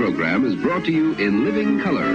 program is brought to you in living color.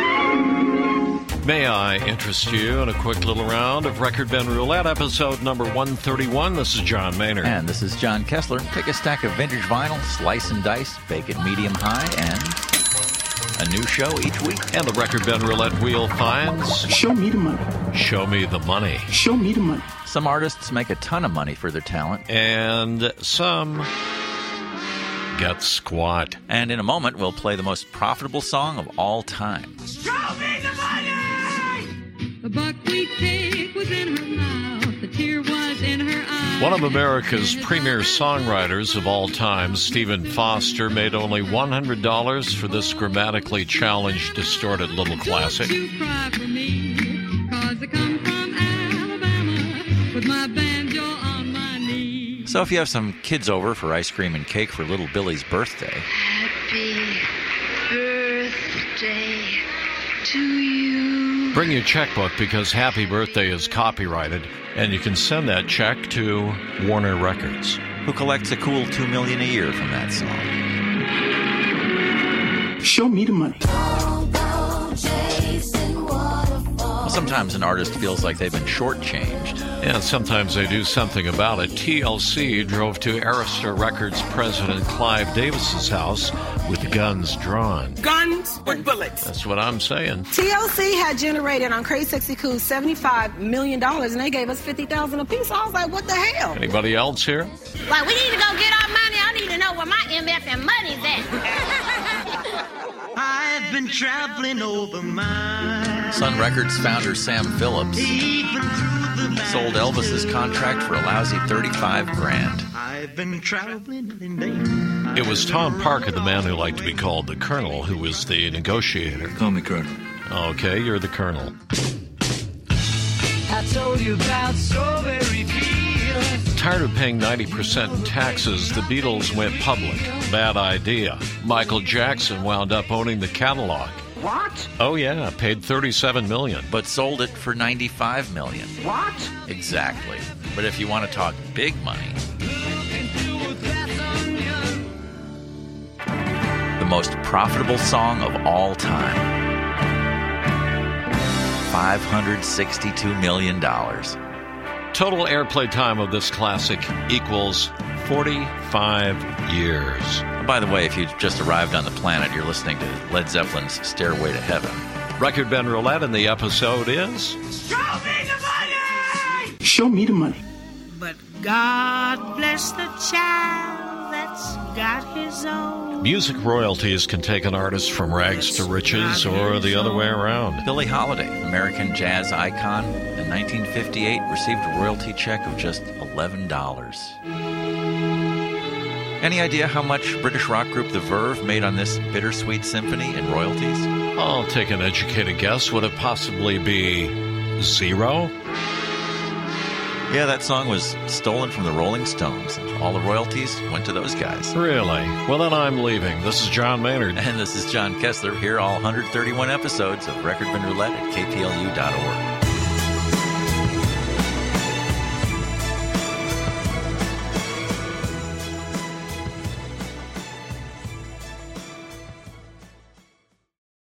May I interest you in a quick little round of Record Bin Roulette, episode number 131. This is John Maynard. And this is John Kessler. Pick a stack of vintage vinyl, slice and dice, bake it medium high, and a new show each week. And the Record Bin Roulette wheel finds... Show me the money. Show me the money. Show me the money. Some artists make a ton of money for their talent. And some get squat. And in a moment, we'll play the most profitable song of all time. Show me the money! The buckwheat cake was in her mouth, the tear was in her eye. One of America's premier songwriters of all time, Stephen Foster, made only $100 for this grammatically challenged, distorted little classic. Don't you cry for me, 'cause I come from Alabama with my banjo on my knee. So if you have some kids over for ice cream and cake for little Billy's birthday... Happy birthday to you. Bring your checkbook because Happy Birthday is copyrighted, and you can send that check to Warner Records, who collects a cool $2 million a year from that song. Show me the money. Sometimes an artist feels like they've been shortchanged. And sometimes they do something about it. TLC drove to Arista Records president Clive Davis's house with guns drawn. Guns with bullets. That's what I'm saying. TLC had generated on Crazy Sexy Cool $75 million, and they gave us $50,000 apiece. I was like, what the hell? Anybody else here? Like, we need to go get our money. I need to know where my MF and money's at. I've been traveling over my... Sun Records founder Sam Phillips sold Elvis's contract for a lousy $35,000. I've been traveling in day. It was Tom Parker, the man who liked to be called the Colonel, who was the negotiator. Call me Colonel. Okay, you're the Colonel. I told you about strawberry fields. Tired of paying 90% in taxes, the Beatles went public. Bad idea. Michael Jackson wound up owning the catalog. What? Oh yeah, paid $37 million. But sold it for $95 million. What? Exactly. But if you want to talk big money, the most profitable song of all time, $562 million. Total airplay time of this classic equals 45 years. By the way, if you just arrived on the planet, you're listening to Led Zeppelin's Stairway to Heaven. Record Ben Roulette, and the episode is... Show me the money! Show me the money. But God bless the child that's got his own. Music royalties can take an artist from rags to riches or the other way around. Billie Holiday, American jazz icon, in 1958 received a royalty check of just $11. Any idea how much British rock group The Verve made on this bittersweet symphony in royalties? I'll take an educated guess. Would it possibly be zero? Yeah, that song was stolen from the Rolling Stones, and all the royalties went to those guys. Really? Well, then I'm leaving. This is John Maynard. And this is John Kessler. Hear all 131 episodes of Record Bin Roulette at kplu.org.